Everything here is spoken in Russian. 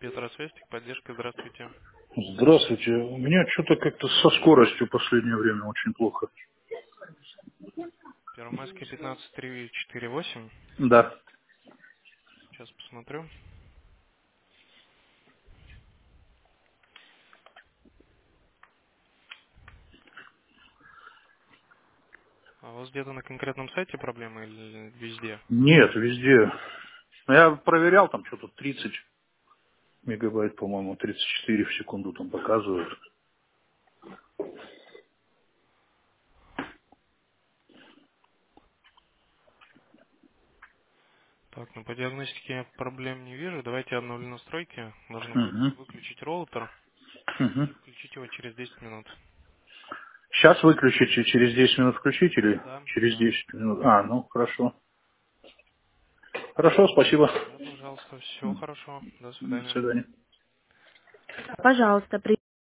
Петросвестик, поддержка, здравствуйте. Здравствуйте. У меня что-то как-то со скоростью в последнее время очень плохо. Первомайская 15348. Да. Сейчас посмотрю. А у вас где-то на конкретном сайте проблемы или везде? Нет, везде. Я проверял, там что-то 30 мегабайт, по-моему, 34 в секунду там показывают. Так, ну по диагностике я проблем не вижу. Давайте я обновлю настройки. Нужно будет Угу. выключить роутер Угу. и включить его через 10 минут. Сейчас выключите, через 10 минут включить или Да, через да. 10 минут? А, ну хорошо. Хорошо, спасибо. Да, пожалуйста. Всего М, хорошего. До До свидания. свидания. Пожалуйста,